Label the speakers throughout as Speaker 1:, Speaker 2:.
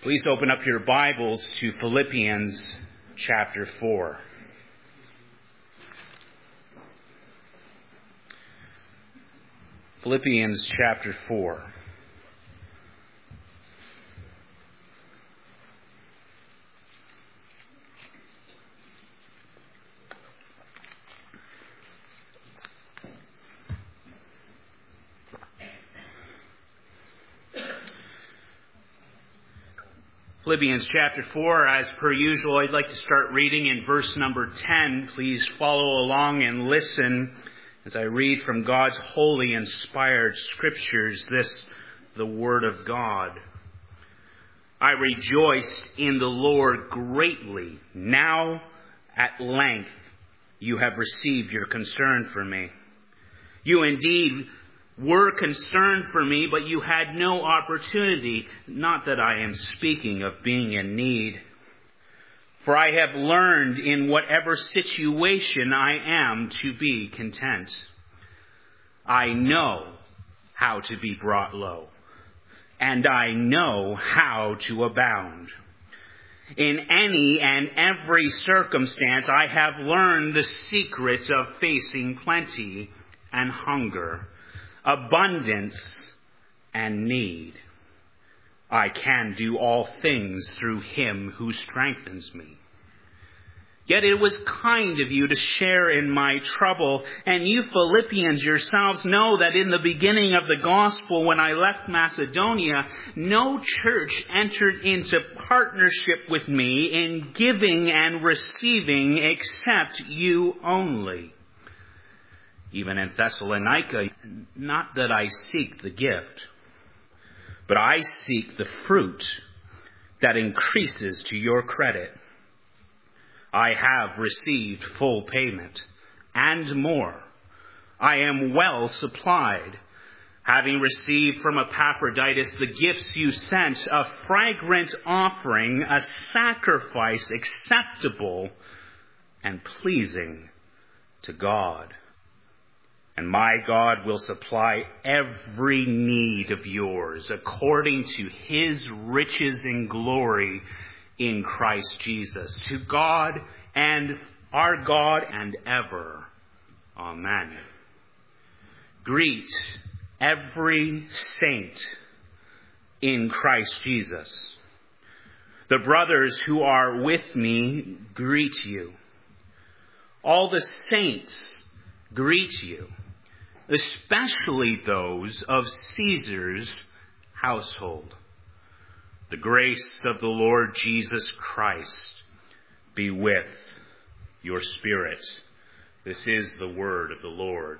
Speaker 1: Please open up your Bibles to Philippians chapter 4. Philippians chapter 4. Philippians chapter 4, as per usual, I'd like to start reading in verse number 10. Please follow along and listen as I read from God's holy, inspired scriptures, this, the Word of God. I rejoiced in the Lord greatly. Now, at length, you have received your concern for me. You indeed were concerned for me, but you had no opportunity. Not that I am speaking of being in need. For I have learned in whatever situation I am to be content. I know how to be brought low, and I know how to abound. In any and every circumstance, I have learned the secrets of facing plenty and hunger, abundance and need. I can do all things through him who strengthens me. Yet it was kind of you to share in my trouble, and you Philippians yourselves know that in the beginning of the gospel, when I left Macedonia, no church entered into partnership with me in giving and receiving except you only. Even in Thessalonica, not that I seek the gift, but I seek the fruit that increases to your credit. I have received full payment and more. I am well supplied, having received from Epaphroditus the gifts you sent, a fragrant offering, a sacrifice acceptable and pleasing to God. And my God will supply every need of yours according to his riches in glory in Christ Jesus. To God and our God and ever. Amen. Greet every saint in Christ Jesus. The brothers who are with me greet you. All the saints greet you, especially those of Caesar's household. The grace of the Lord Jesus Christ be with your spirit. This is the word of the Lord.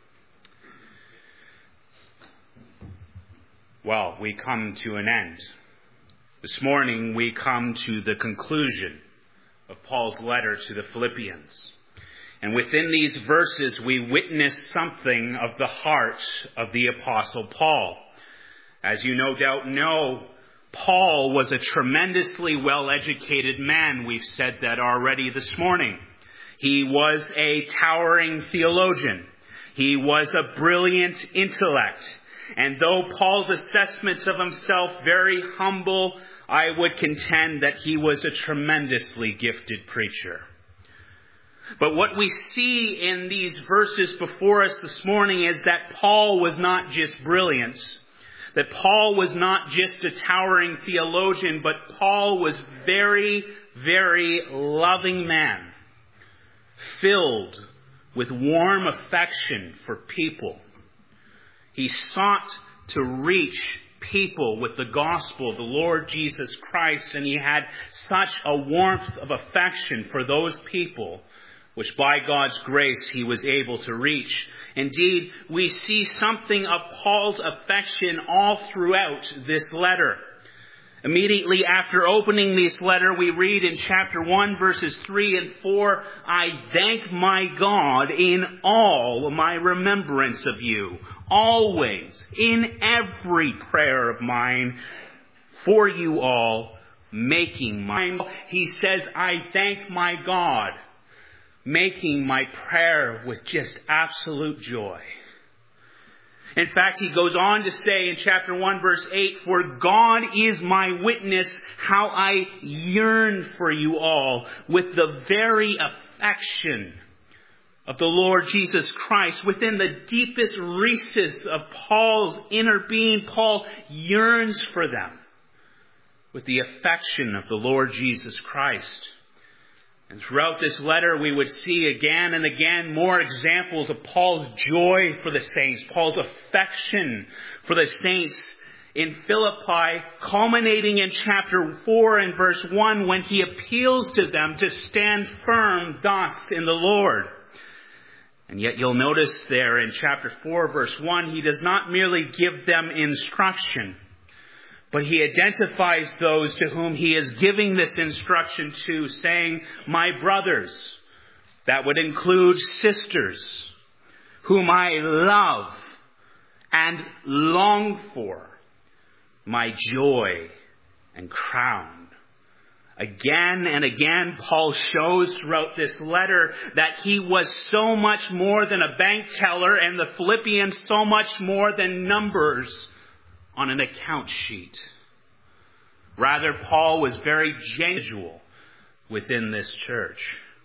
Speaker 1: Well, we come to an end. This morning we come to the conclusion of Paul's letter to the Philippians. And within these verses, we witness something of the heart of the Apostle Paul. As you no doubt know, Paul was a tremendously well-educated man. We've said that already this morning. He was a towering theologian. He was a brilliant intellect. And though Paul's assessments of himself very humble, I would contend that he was a tremendously gifted preacher. But what we see in these verses before us this morning is that Paul was not just brilliant, that Paul was not just a towering theologian, but Paul was very, very loving man, filled with warm affection for people. He sought to reach people with the gospel of the Lord Jesus Christ, and he had such a warmth of affection for those people, which by God's grace he was able to reach. Indeed, we see something of Paul's affection all throughout this letter. Immediately after opening this letter, we read in chapter 1, verses 3 and 4, I thank my God in all my remembrance of you, always, in every prayer of mine, for you all, making mine. He says, I thank my God, making my prayer with just absolute joy. In fact, he goes on to say in chapter 1, verse 8, "For God is my witness how I yearn for you all with the very affection of the Lord Jesus Christ." Within the deepest recesses of Paul's inner being, Paul yearns for them with the affection of the Lord Jesus Christ. And throughout this letter, we would see again and again more examples of Paul's joy for the saints, Paul's affection for the saints in Philippi, culminating in chapter 4 and verse 1 when he appeals to them to stand firm thus in the Lord. And yet you'll notice there in chapter 4, verse 1, he does not merely give them instruction, but he identifies those to whom he is giving this instruction to, saying, "My brothers," that would include sisters, "whom I love and long for, my joy and crown." Again and again, Paul shows throughout this letter that he was so much more than a bank teller, and the Philippians so much more than numbers on an account sheet. Rather, Paul was very genuine within this church.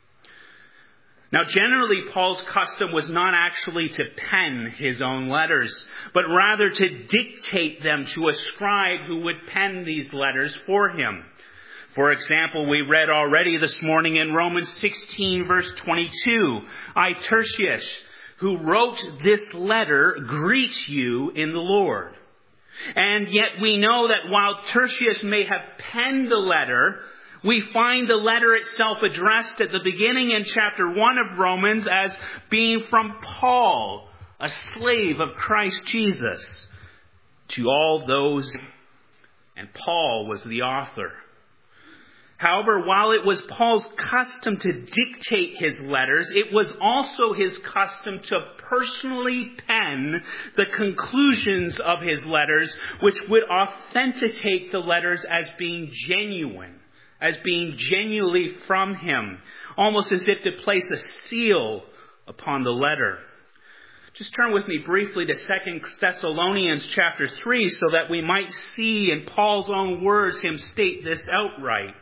Speaker 1: Now, generally, Paul's custom was not actually to pen his own letters, but rather to dictate them to a scribe who would pen these letters for him. For example, we read already this morning in Romans 16, verse 22, "I, Tertius, who wrote this letter, greet you in the Lord." And yet we know that while Tertius may have penned the letter, we find the letter itself addressed at the beginning in chapter 1 of Romans as being from Paul, a slave of Christ Jesus, to all those, and Paul was the author. However, while it was Paul's custom to dictate his letters, it was also his custom to personally pen the conclusions of his letters, which would authenticate the letters as being genuine, as being genuinely from him, almost as if to place a seal upon the letter. Just turn with me briefly to 2 Thessalonians chapter 3 so that we might see in Paul's own words him state this outright.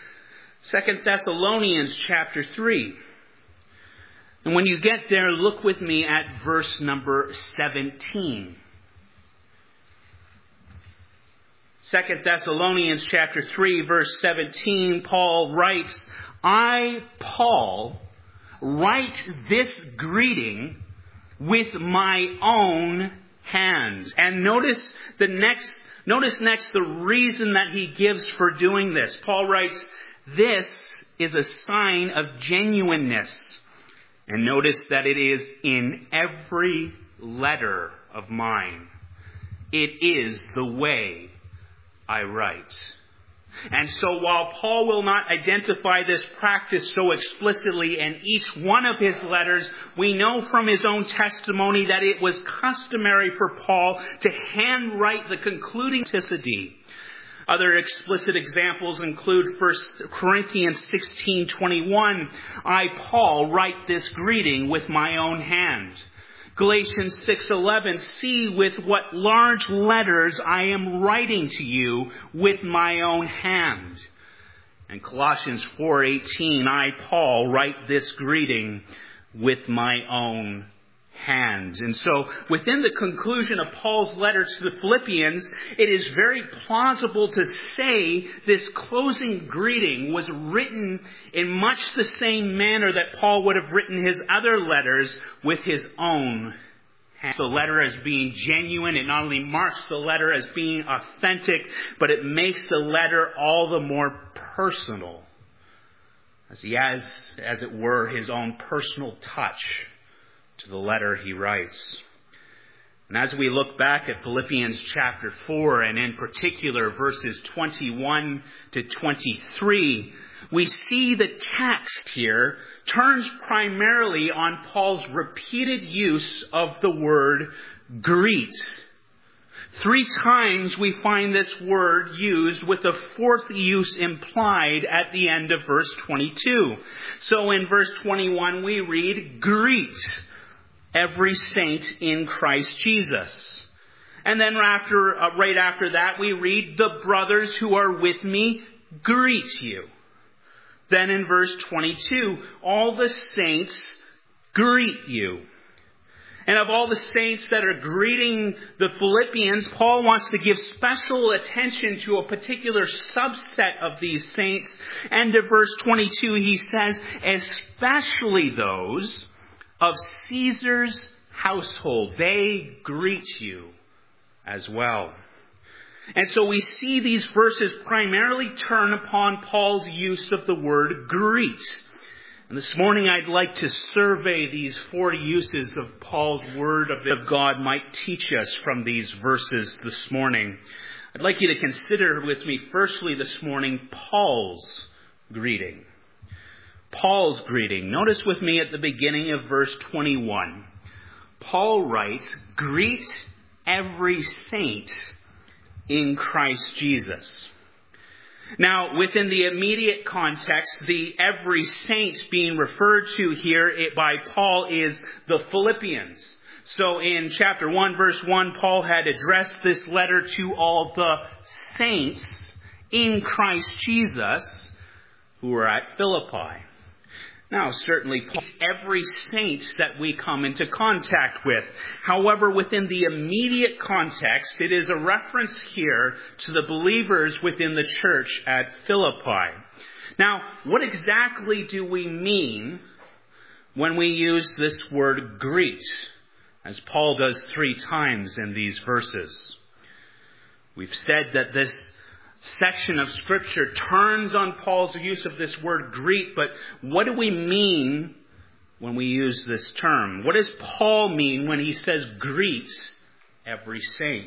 Speaker 1: 2 Thessalonians chapter 3. And when you get there, look with me at verse number 17. 2 Thessalonians chapter 3, verse 17, Paul writes, "I, Paul, write this greeting with my own hands." And notice next the reason that he gives for doing this. Paul writes, "This is a sign of genuineness." And notice that it is in every letter of mine. It is the way I write. And so while Paul will not identify this practice so explicitly in each one of his letters, we know from his own testimony that it was customary for Paul to handwrite the concluding testimony. Other explicit examples include 1 Corinthians 16:21, "I, Paul, write this greeting with my own hand." Galatians 6:11, "See with what large letters I am writing to you with my own hand." And Colossians 4:18, "I, Paul, write this greeting with my own hand." And so within the conclusion of Paul's letter to the Philippians, it is very plausible to say this closing greeting was written in much the same manner that Paul would have written his other letters, with his own hand. The letter as being genuine, it not only marks the letter as being authentic, but it makes the letter all the more personal, as he has, as it were, his own personal touch to the letter he writes. And as we look back at Philippians chapter 4, and in particular verses 21 to 23, we see the text here turns primarily on Paul's repeated use of the word greet. 3 times we find this word used, with the 4th use implied at the end of verse 22. So in verse 21 we read, "Greet every saint in Christ Jesus. And then right after that, we read, the brothers who are with me greet you. Then in verse 22, all the saints greet you. And of all the saints that are greeting the Philippians, Paul wants to give special attention to a particular subset of these saints. And in verse 22, he says, especially those of Caesar's household. They greet you as well. And so we see these verses primarily turn upon Paul's use of the word greet. And this morning I'd like to survey these 4 uses of Paul's word of God might teach us from these verses this morning. I'd like you to consider with me firstly this morning Paul's greeting. Paul's greeting. Notice with me at the beginning of verse 21. Paul writes, greet every saint in Christ Jesus. Now, within the immediate context, the every saint being referred to here by Paul is the Philippians. So in chapter 1, verse 1, Paul had addressed this letter to all the saints in Christ Jesus who were at Philippi. Now, certainly, every saint that we come into contact with. However, within the immediate context, it is a reference here to the believers within the church at Philippi. Now, what exactly do we mean when we use this word greet, as Paul does 3 times in these verses? We've said that this section of Scripture turns on Paul's use of this word greet, but what do we mean when we use this term? What does Paul mean when he says greet every saint?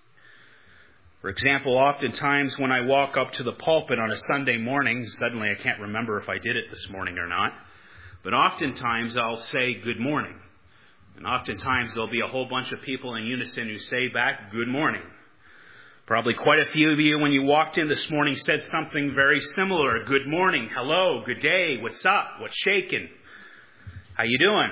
Speaker 1: For example, oftentimes when I walk up to the pulpit on a Sunday morning, suddenly I can't remember if I did it this morning or not, but oftentimes I'll say good morning. And oftentimes there'll be a whole bunch of people in unison who say back, good morning. Probably quite a few of you, when you walked in this morning, said something very similar. Good morning, hello, good day, what's up, what's shaking, how you doing?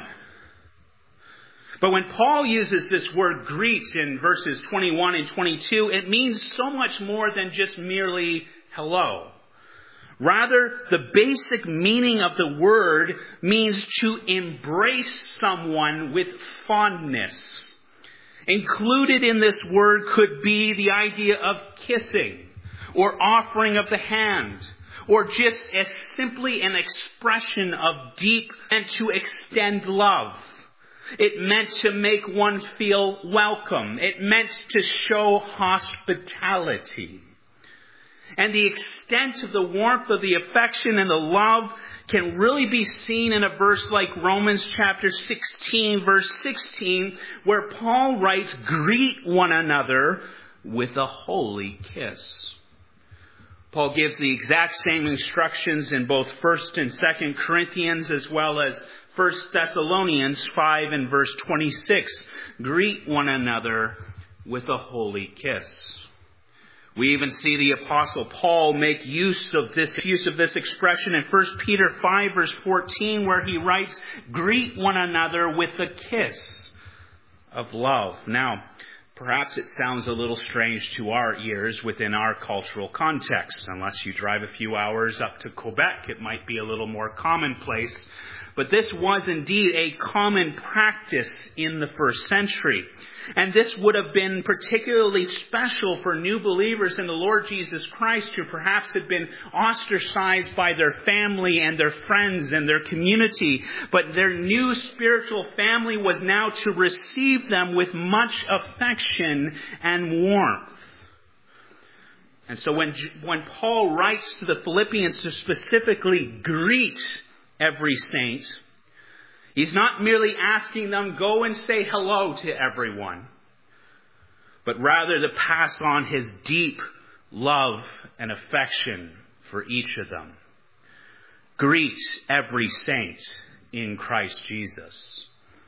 Speaker 1: But when Paul uses this word greet in verses 21 and 22, it means so much more than just merely hello. Rather, the basic meaning of the word means to embrace someone with fondness. Included in this word could be the idea of kissing or offering of the hand, or just as simply an expression of deep and to extend love. It meant to make one feel welcome. It meant to show hospitality. And the extent of the warmth of the affection and the love can really be seen in a verse like Romans chapter 16, verse 16, where Paul writes, greet one another with a holy kiss. Paul gives the exact same instructions in both 1st and 2nd Corinthians, as well as 1 Thessalonians 5 and verse 26. Greet one another with a holy kiss. We even see the Apostle Paul make use of this expression in 1 Peter 5 verse 14, where he writes, greet one another with a kiss of love. Now, perhaps it sounds a little strange to our ears within our cultural context. Unless you drive a few hours up to Quebec, it might be a little more commonplace. But this was indeed a common practice in the first century. And this would have been particularly special for new believers in the Lord Jesus Christ who perhaps had been ostracized by their family and their friends and their community. But their new spiritual family was now to receive them with much affection and warmth. And so when Paul writes to the Philippians to specifically greet every saint, he's not merely asking them, go and say hello to everyone, but rather to pass on his deep love and affection for each of them. Greet every saint in Christ Jesus.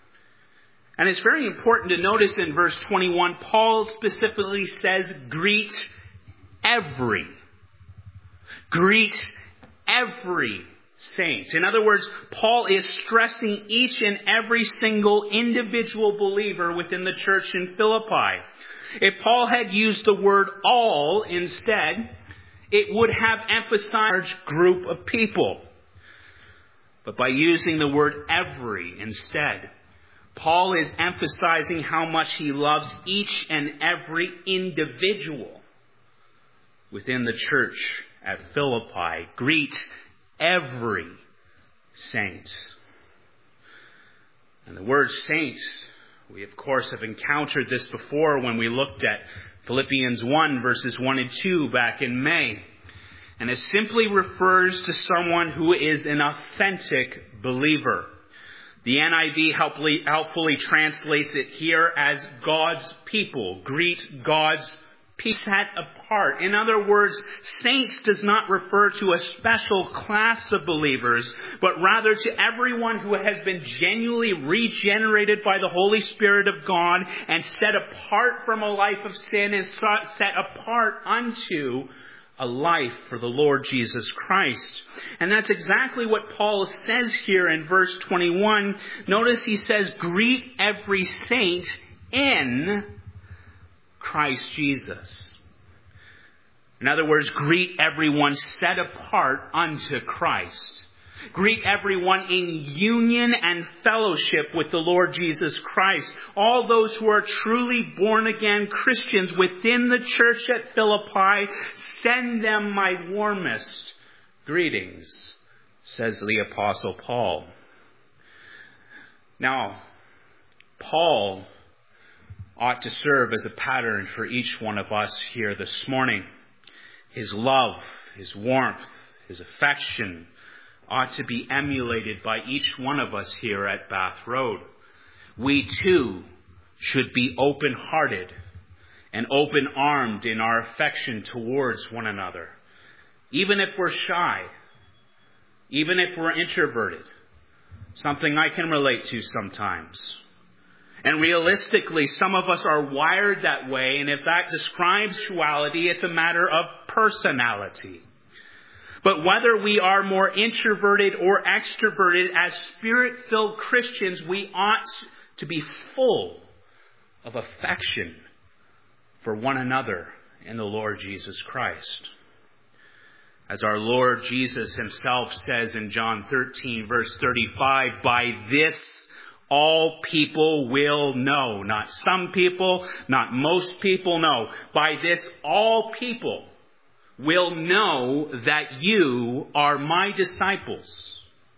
Speaker 1: And it's very important to notice in verse 21, Paul specifically says, greet every saints. In other words, Paul is stressing each and every single individual believer within the church in Philippi. If Paul had used the word all instead, it would have emphasized a large group of people. But by using the word every instead, Paul is emphasizing how much he loves each and every individual within the church at Philippi. Greet every saint. And the word saint, we of course have encountered this before when we looked at Philippians 1 verses 1 and 2 back in May. And it simply refers to someone who is an authentic believer. The NIV helpfully translates it here as God's people. Greet God's people set apart. In other words, saints does not refer to a special class of believers, but rather to everyone who has been genuinely regenerated by the Holy Spirit of God and set apart from a life of sin and set apart unto a life for the Lord Jesus Christ. And that's exactly what Paul says here in verse 21. Notice he says, greet every saint in Christ Jesus. In other words, greet everyone set apart unto Christ. Greet everyone in union and fellowship with the Lord Jesus Christ. All those who are truly born again Christians within the church at Philippi, send them my warmest greetings, says the Apostle Paul. Now, Paul ought to serve as a pattern for each one of us here this morning. His love, his warmth, his affection ought to be emulated by each one of us here at Bath Road. We too should be open-hearted and open-armed in our affection towards one another. Even if we're shy, even if we're introverted, something I can relate to sometimes. And realistically, some of us are wired that way, and if that describes duality, it's a matter of personality. But whether we are more introverted or extroverted, as Spirit-filled Christians, we ought to be full of affection for one another in the Lord Jesus Christ. As our Lord Jesus himself says in John 13, verse 35, by this all people will know. Not some people, not most people, no. By this all people will know that you are my disciples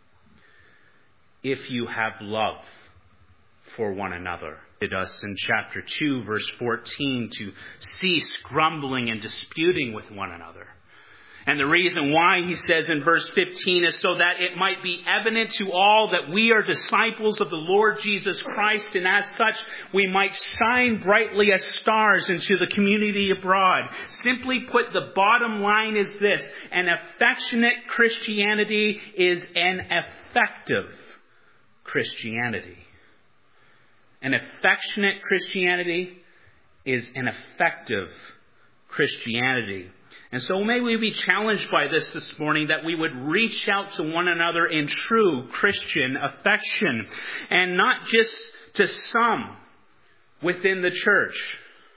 Speaker 1: if you have love for one another. It us in chapter 2, verse 14, to cease grumbling and disputing with one another. And the reason why, he says in verse 15, is so that it might be evident to all that we are disciples of the Lord Jesus Christ, and as such we might shine brightly as stars into the community abroad. Simply put, the bottom line is this: an affectionate Christianity is an effective Christianity. An affectionate Christianity is an effective Christianity. And so may we be challenged by this morning, that we would reach out to one another in true Christian affection, and not just to some within the church.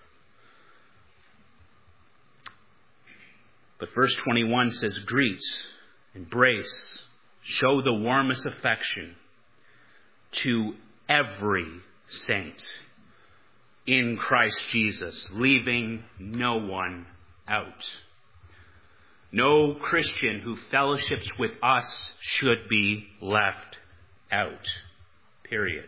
Speaker 1: But verse 21 says, greet, embrace, show the warmest affection to every saint in Christ Jesus, leaving no one out. No Christian who fellowships with us should be left out. Period.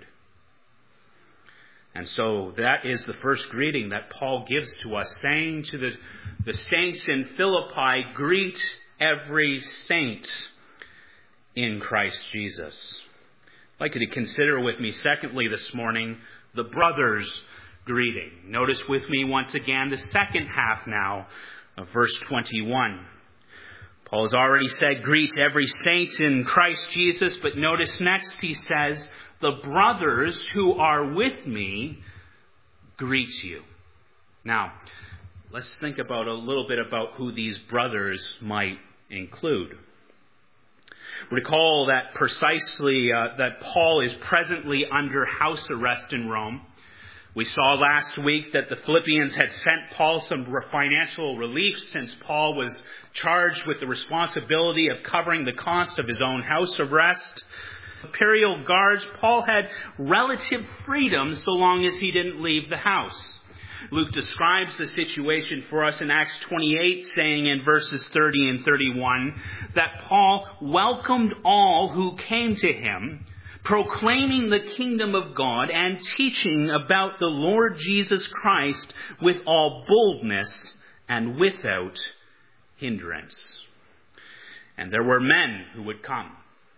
Speaker 1: And so that is the first greeting that Paul gives to us, saying to the saints in Philippi, greet every saint in Christ Jesus. I'd like you to consider with me, secondly, this morning, the brothers' greeting. Notice with me once again the second half now of verse 21. Paul has already said, greet every saint in Christ Jesus, but notice next he says, the brothers who are with me greet you. Now, let's think about a little bit about who these brothers might include. Recall that precisely that Paul is presently under house arrest in Rome. We saw last week that the Philippians had sent Paul some financial relief since Paul was charged with the responsibility of covering the cost of his own house arrest. Imperial guards, Paul had relative freedom so long as he didn't leave the house. Luke describes the situation for us in Acts 28, saying in verses 30 and 31 that Paul welcomed all who came to him, proclaiming the kingdom of God and teaching about the Lord Jesus Christ with all boldness and without hindrance. And there were men who would come,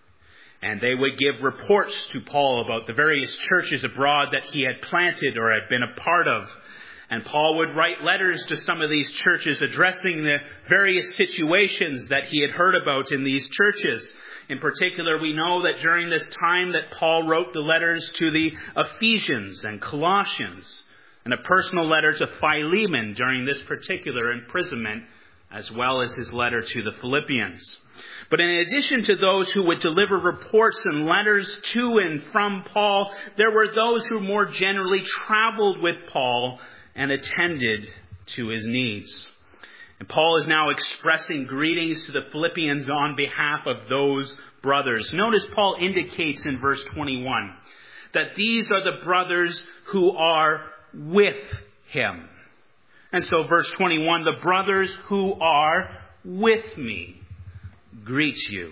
Speaker 1: and they would give reports to Paul about the various churches abroad that he had planted or had been a part of. And Paul would write letters to some of these churches addressing the various situations that he had heard about in these churches. In particular, we know that during this time that Paul wrote the letters to the Ephesians and Colossians, and a personal letter to Philemon during this particular imprisonment, as well as his letter to the Philippians. But in addition to those who would deliver reports and letters to and from Paul, there were those who more generally traveled with Paul and attended to his needs. And Paul is now expressing greetings to the Philippians on behalf of those brothers. Notice Paul indicates in verse 21 that these are the brothers who are with him. And so verse 21, the brothers who are with me greet you.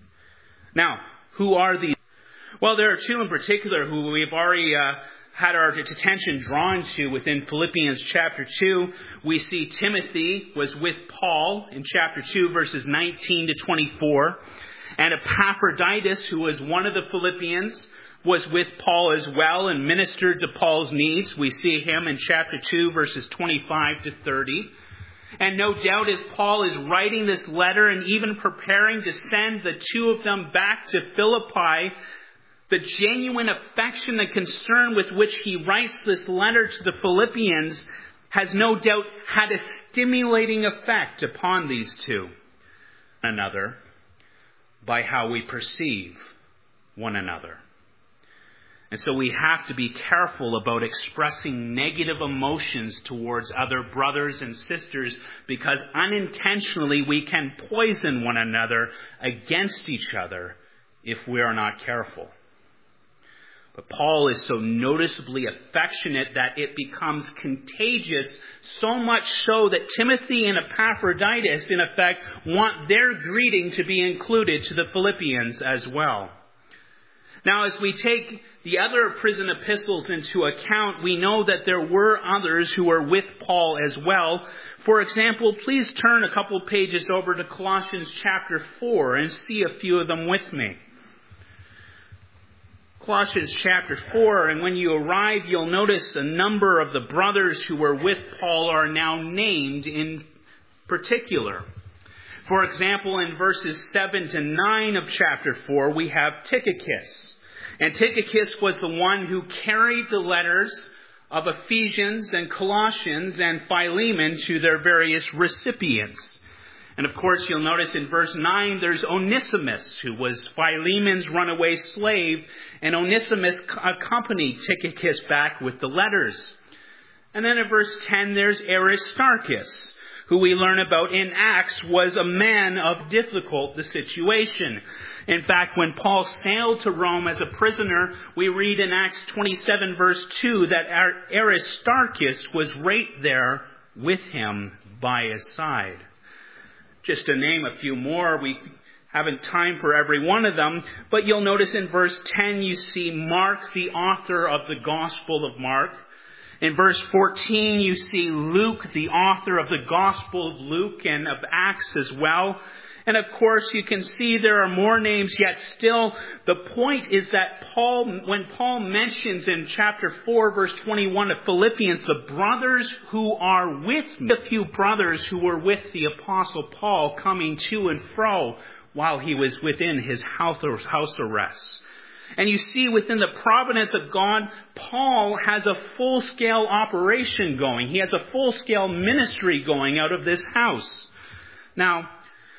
Speaker 1: Now, who are these? Well, there are two in particular who we've already had our attention drawn to within Philippians chapter 2. We see Timothy was with Paul in chapter 2, verses 19 to 24. And Epaphroditus, who was one of the Philippians, was with Paul as well and ministered to Paul's needs. We see him in chapter 2, verses 25 to 30. And no doubt as Paul is writing this letter and even preparing to send the two of them back to Philippi, the genuine affection and concern with which he writes this letter to the Philippians has no doubt had a stimulating effect upon these two another by how we perceive one another. And so we have to be careful about expressing negative emotions towards other brothers and sisters, because unintentionally we can poison one another against each other if we are not careful. But Paul is so noticeably affectionate that it becomes contagious, so much so that Timothy and Epaphroditus, in effect, want their greeting to be included to the Philippians as well. Now, as we take the other prison epistles into account, we know that there were others who were with Paul as well. For example, please turn a couple pages over to Colossians chapter 4 and see a few of them with me. Colossians chapter 4, and when you arrive, you'll notice a number of the brothers who were with Paul are now named in particular. For example, in verses 7 to 9 of chapter 4, we have Tychicus. And Tychicus was the one who carried the letters of Ephesians and Colossians and Philemon to their various recipients. And of course, you'll notice in verse 9, there's Onesimus, who was Philemon's runaway slave, and Onesimus accompanied Tychicus back with the letters. And then in verse 10, there's Aristarchus, who we learn about in Acts was a man of difficult the situation. In fact, when Paul sailed to Rome as a prisoner, we read in Acts 27 verse 2 that Aristarchus was right there with him by his side. Just to name a few more, we haven't time for every one of them, but you'll notice in verse 10 you see Mark, the author of the Gospel of Mark. In verse 14 you see Luke, the author of the Gospel of Luke and of Acts as well. And of course you can see there are more names, yet still the point is that when Paul mentions in chapter 4 verse 21 of Philippians, the brothers who are with me, a few brothers who were with the Apostle Paul coming to and fro while he was within his house arrest. And you see within the providence of God, Paul has a full-scale operation going. He has a full-scale ministry going out of this house. Now,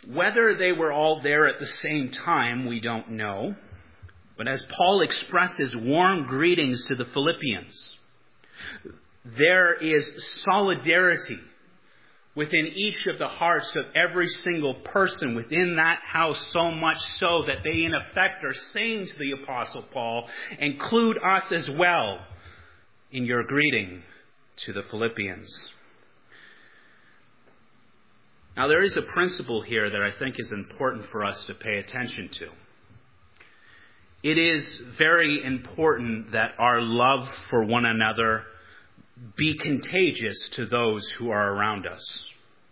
Speaker 1: Whether they were all there at the same time, we don't know. But as Paul expresses warm greetings to the Philippians, there is solidarity within each of the hearts of every single person within that house, so much so that they in effect are saying to the Apostle Paul, include us as well in your greeting to the Philippians. Now there is a principle here that I think is important for us to pay attention to. It is very important that our love for one another be contagious to those who are around us.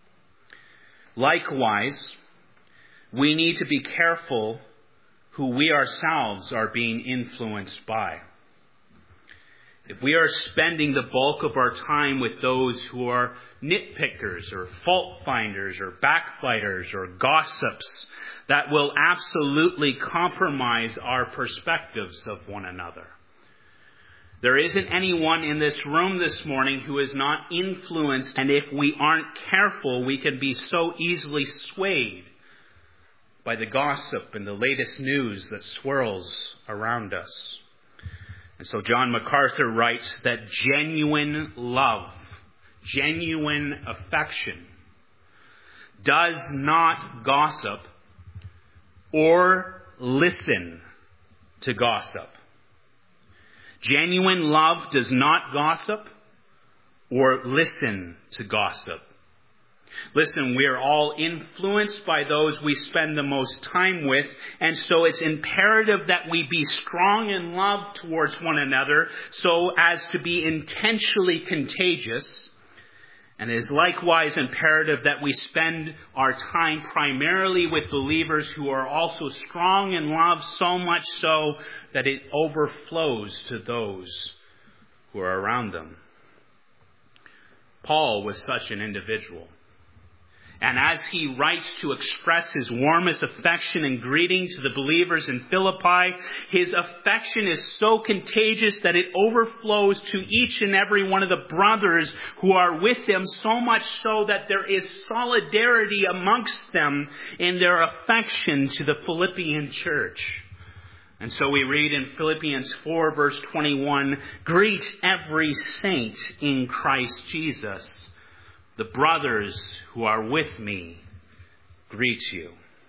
Speaker 1: Likewise, we need to be careful who we ourselves are being influenced by. If we are spending the bulk of our time with those who are nitpickers or fault finders or backbiters or gossips, that will absolutely compromise our perspectives of one another. There isn't anyone in this room this morning who is not influenced, and if we aren't careful, we can be so easily swayed by the gossip and the latest news that swirls around us. And so John MacArthur writes that genuine love, genuine affection, does not gossip or listen to gossip. Genuine love does not gossip or listen to gossip. Listen, we are all influenced by those we spend the most time with, and so it's imperative that we be strong in love towards one another so as to be intentionally contagious. And it is likewise imperative that we spend our time primarily with believers who are also strong in love, so much so that it overflows to those who are around them. Paul was such an individual. And as he writes to express his warmest affection and greeting to the believers in Philippi, his affection is so contagious that it overflows to each and every one of the brothers who are with him, so much so that there is solidarity amongst them in their affection to the Philippian church. And so we read in Philippians 4 verse 21, greet every saint in Christ Jesus. The brothers who are with me greet you.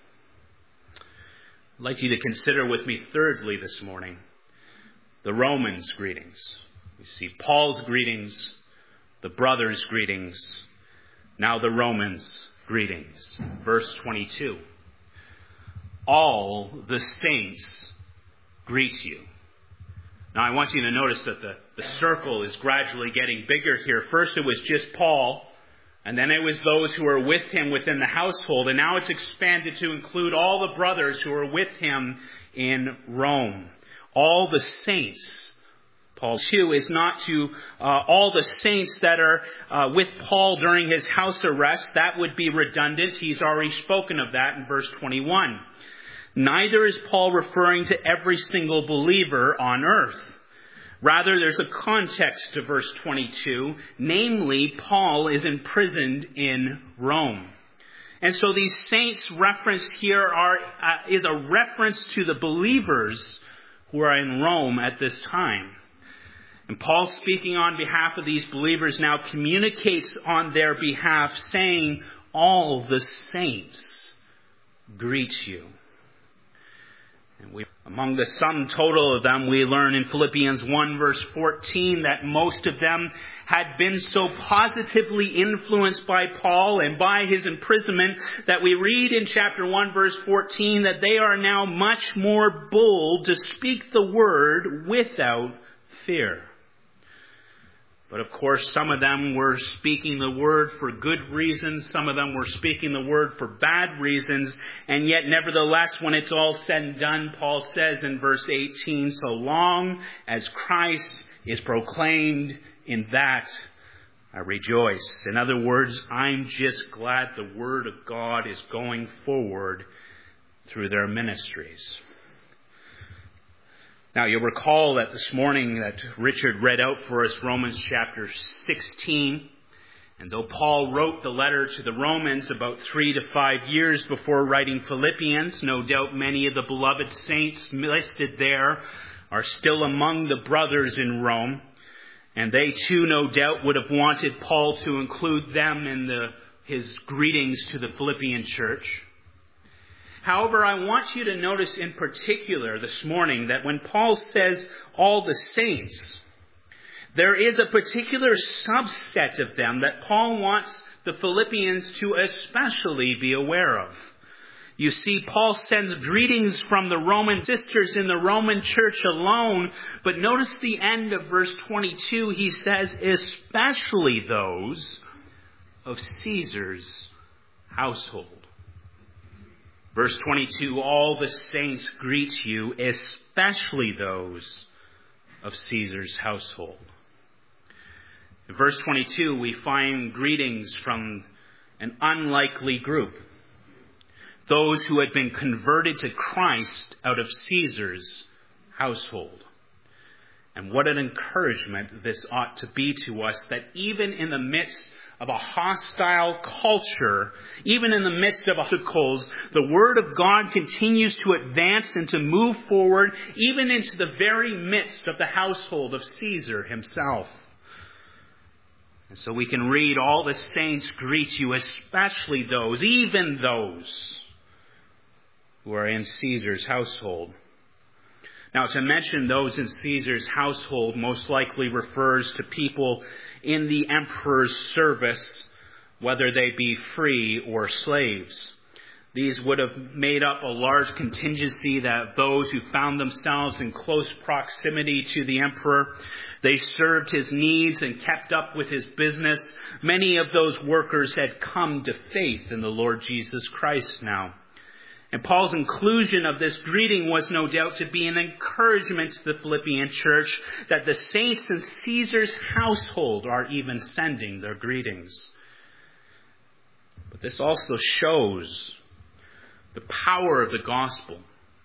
Speaker 1: I'd like you to consider with me thirdly this morning the Romans' greetings. You see Paul's greetings, the brothers' greetings, now the Romans' greetings. Verse 22. All the saints greet you. Now I want you to notice that the circle is gradually getting bigger here. First it was just Paul. And then it was those who were with him within the household. And now it's expanded to include all the brothers who are with him in Rome. All the saints. Paul too is not to all the saints that are with Paul during his house arrest. That would be redundant. He's already spoken of that in verse 21. Neither is Paul referring to every single believer on earth. Rather, there's a context to verse 22. Namely, Paul is imprisoned in Rome. And so these saints referenced here is a reference to the believers who are in Rome at this time. And Paul, speaking on behalf of these believers, now communicates on their behalf, saying, all the saints greet you. And among the sum total of them, we learn in Philippians 1 verse 14 that most of them had been so positively influenced by Paul and by his imprisonment that we read in chapter 1 verse 14 that they are now much more bold to speak the word without fear. But of course, some of them were speaking the word for good reasons. Some of them were speaking the word for bad reasons. And yet, nevertheless, when it's all said and done, Paul says in verse 18, so long as Christ is proclaimed, in that I rejoice. In other words, I'm just glad the word of God is going forward through their ministries. Now, you'll recall that this morning that Richard read out for us Romans chapter 16. And though Paul wrote the letter to the Romans about 3 to 5 years before writing Philippians, no doubt many of the beloved saints listed there are still among the brothers in Rome. And they too, no doubt, would have wanted Paul to include them in his greetings to the Philippian church. However, I want you to notice in particular this morning that when Paul says all the saints, there is a particular subset of them that Paul wants the Philippians to especially be aware of. You see, Paul sends greetings from the Roman sisters in the Roman church alone, but notice the end of verse 22. He says, especially those of Caesar's household. Verse 22, all the saints greet you, especially those of Caesar's household. In verse 22, we find greetings from an unlikely group. Those who had been converted to Christ out of Caesar's household. And what an encouragement this ought to be to us, that even in the midst of a hostile culture, even in the midst of obstacles, the Word of God continues to advance and to move forward, even into the very midst of the household of Caesar himself. And so we can read, all the saints greet you, especially those, even those who are in Caesar's household. Now, to mention those in Caesar's household most likely refers to people in the emperor's service, whether they be free or slaves. These would have made up a large contingency that those who found themselves in close proximity to the emperor, they served his needs and kept up with his business. Many of those workers had come to faith in the Lord Jesus Christ now. And Paul's inclusion of this greeting was no doubt to be an encouragement to the Philippian church that the saints in Caesar's household are even sending their greetings. But this also shows the power of the gospel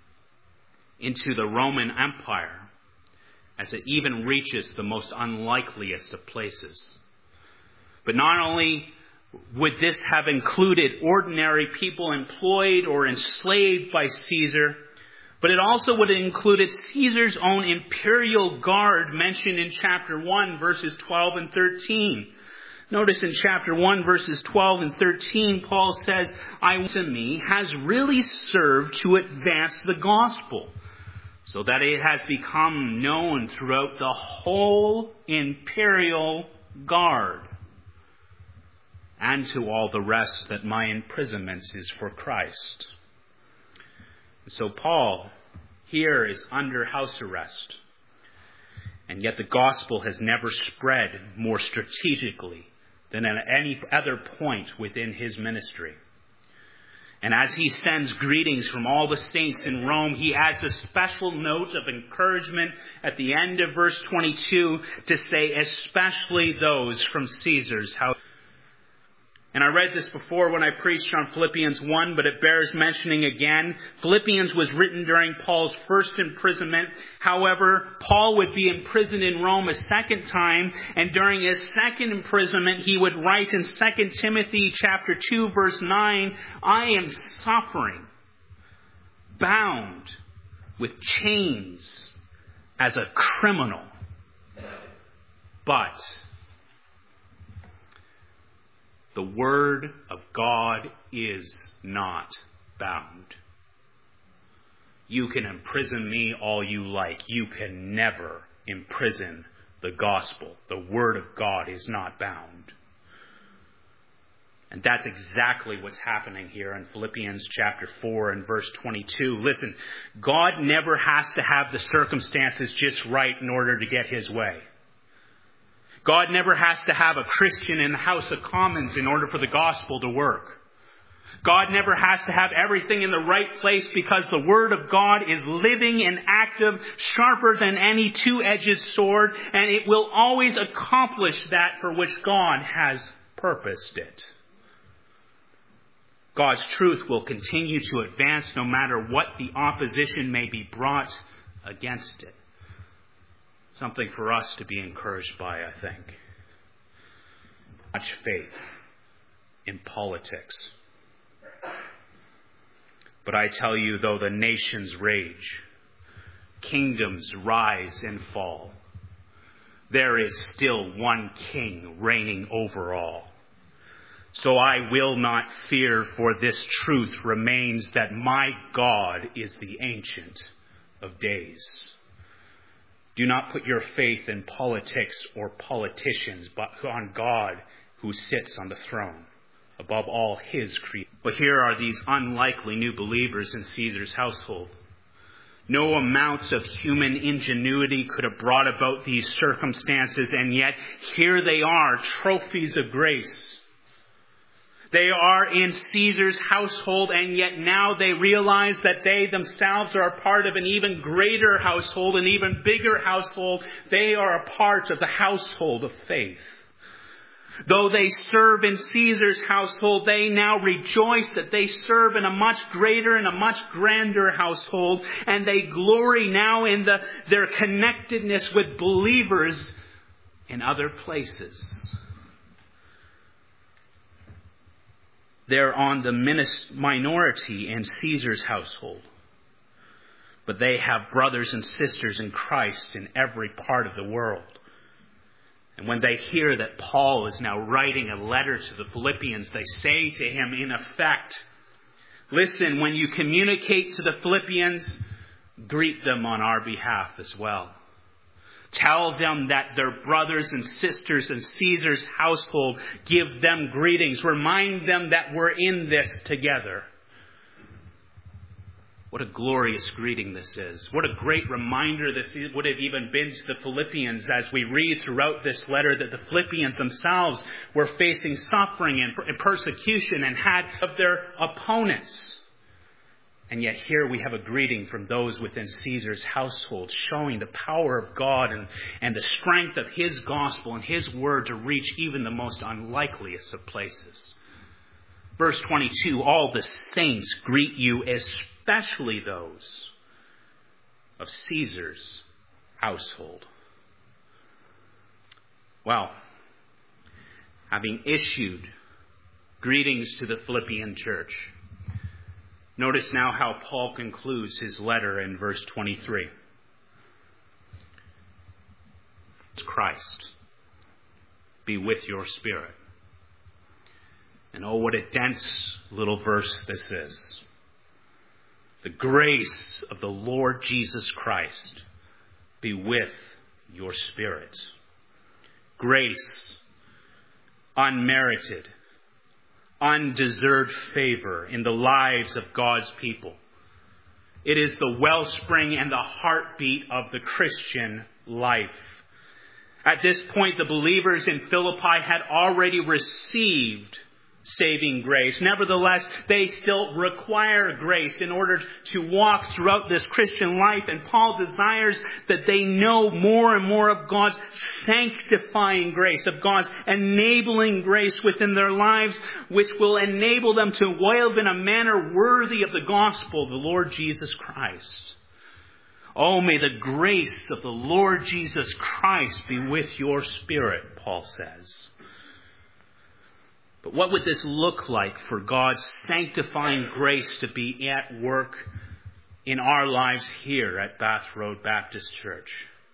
Speaker 1: into the Roman Empire as it even reaches the most unlikeliest of places. But not only would this have included ordinary people employed or enslaved by Caesar, but it also would have included Caesar's own imperial guard mentioned in chapter 1, verses 12 and 13. Notice in chapter 1, verses 12 and 13, Paul says, "I to me has really served to advance the gospel, so that it has become known throughout the whole imperial guard, and to all the rest that my imprisonment is for Christ." So Paul here is under house arrest. And yet the gospel has never spread more strategically than at any other point within his ministry. And as he sends greetings from all the saints in Rome, he adds a special note of encouragement at the end of verse 22 to say, especially those from Caesar's house. And I read this before when I preached on Philippians 1, but it bears mentioning again. Philippians was written during Paul's first imprisonment. However, Paul would be imprisoned in Rome a second time, and during his second imprisonment, he would write in 2 Timothy chapter 2, verse 9, "I am suffering, bound with chains as a criminal, but the word of God is not bound. You can imprison me all you like. You can never imprison the gospel. The word of God is not bound." And that's exactly what's happening here in Philippians chapter 4 and verse 22. Listen, God never has to have the circumstances just right in order to get his way. God never has to have a Christian in the House of Commons in order for the gospel to work. God never has to have everything in the right place because the Word of God is living and active, sharper than any two-edged sword, and it will always accomplish that for which God has purposed it. God's truth will continue to advance no matter what the opposition may be brought against it. Something for us to be encouraged by, I think. much faith in politics. But I tell you, though the nations rage, kingdoms rise and fall, there is still one king reigning over all. So I will not fear, for this truth remains, that my God is the Ancient of Days. Do not put your faith in politics or politicians, but on God who sits on the throne above all his creation. But here are these unlikely new believers in Caesar's household. No amount of human ingenuity could have brought about these circumstances, and yet here they are, trophies of grace. They are in Caesar's household, and yet now they realize that they themselves are a part of an even greater household, an even bigger household. They are a part of the household of faith. Though they serve in Caesar's household, they now rejoice that they serve in a much greater and a much grander household, and they glory now in their connectedness with believers in other places. They're on the minority in Caesar's household, but they have brothers and sisters in Christ in every part of the world. And when they hear that Paul is now writing a letter to the Philippians, they say to him, in effect, listen, when you communicate to the Philippians, greet them on our behalf as well. Tell them that their brothers and sisters in Caesar's household, give them greetings. Remind them that we're in this together. What a glorious greeting this is. What a great reminder this would have even been to the Philippians as we read throughout this letter that the Philippians themselves were facing suffering and persecution and had of their opponents. And yet here we have a greeting from those within Caesar's household, showing the power of God and the strength of his gospel and his word to reach even the most unlikeliest of places. Verse 22, all the saints greet you, especially those of Caesar's household. Well, having issued greetings to the Philippian church, notice now how Paul concludes his letter in verse 23. Christ be with your spirit. And oh, what a dense little verse this is. The grace of the Lord Jesus Christ be with your spirit. Grace, unmerited, undeserved favor in the lives of God's people. It is the wellspring and the heartbeat of the Christian life. At this point, the believers in Philippi had already received saving grace. Nevertheless, they still require grace in order to walk throughout this Christian life. And Paul desires that they know more and more of God's sanctifying grace, of God's enabling grace within their lives, which will enable them to live in a manner worthy of the gospel of the Lord Jesus Christ. Oh, may the grace of the Lord Jesus Christ be with your spirit, Paul says. But what would this look like for God's sanctifying grace to be at work in our lives here at Bath Road Baptist Church?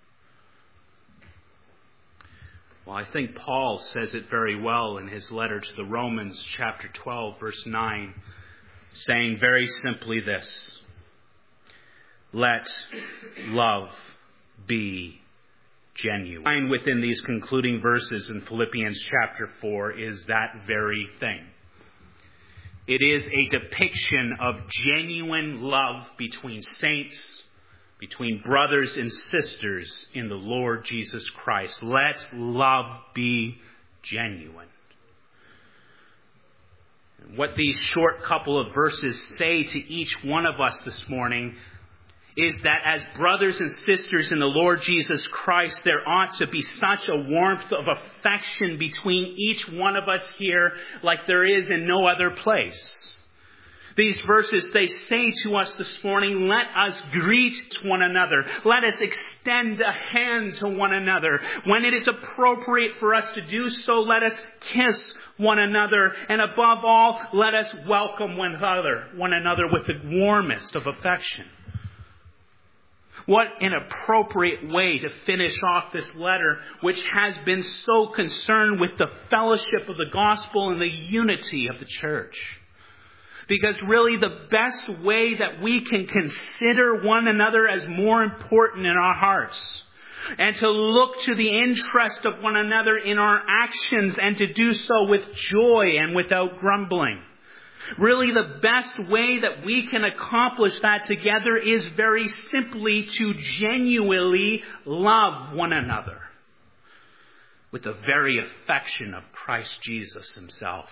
Speaker 1: Well, I think Paul says it very well in his letter to the Romans, chapter 12, verse 9, saying very simply this: let love be genuine. Within these concluding verses in Philippians chapter 4 is that very thing. It is a depiction of genuine love between saints, between brothers and sisters in the Lord Jesus Christ. Let love be genuine. And what these short couple of verses say to each one of us this morning is that as brothers and sisters in the Lord Jesus Christ, there ought to be such a warmth of affection between each one of us here like there is in no other place. These verses, they say to us this morning, let us greet one another. Let us extend a hand to one another. When it is appropriate for us to do so, let us kiss one another. And above all, let us welcome one another with the warmest of affection. What an appropriate way to finish off this letter, which has been so concerned with the fellowship of the gospel and the unity of the church. Because really the best way that we can consider one another as more important in our hearts, and to look to the interest of one another in our actions, and to do so with joy and without grumbling. Really the best way that we can accomplish that together is very simply to genuinely love one another with the very affection of Christ Jesus himself.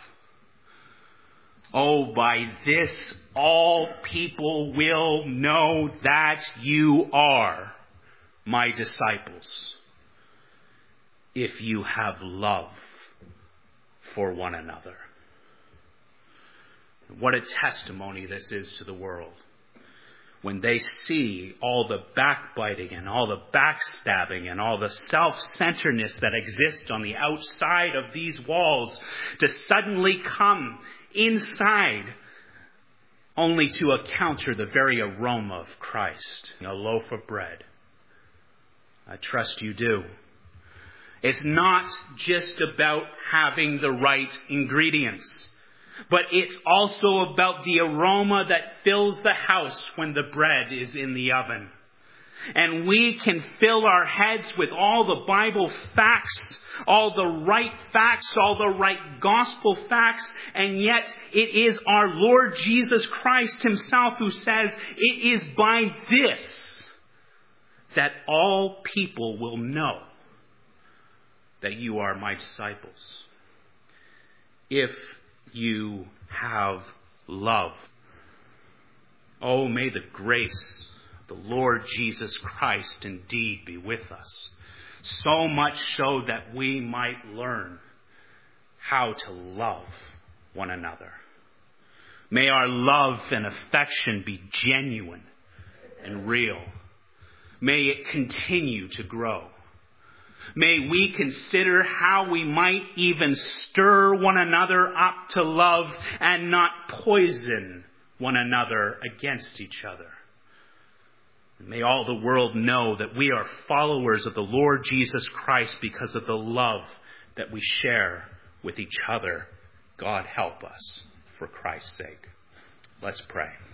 Speaker 1: Oh, by this all people will know that you are my disciples, if you have love for one another. What a testimony this is to the world. When they see all the backbiting and all the backstabbing and all the self-centeredness that exists on the outside of these walls, to suddenly come inside only to encounter the very aroma of Christ in a loaf of bread. I trust you do. It's not just about having the right ingredients, but it's also about the aroma that fills the house when the bread is in the oven. And we can fill our heads with all the Bible facts, all the right gospel facts, and yet it is our Lord Jesus Christ himself who says, it is by this that all people will know that you are my disciples, if you have love. Oh, may the grace of the Lord Jesus Christ indeed be with us, so much so that we might learn how to love one another. May our love and affection be genuine and real. May it continue to grow. May we consider how we might even stir one another up to love and not poison one another against each other. May all the world know that we are followers of the Lord Jesus Christ because of the love that we share with each other. God help us for Christ's sake. Let's pray.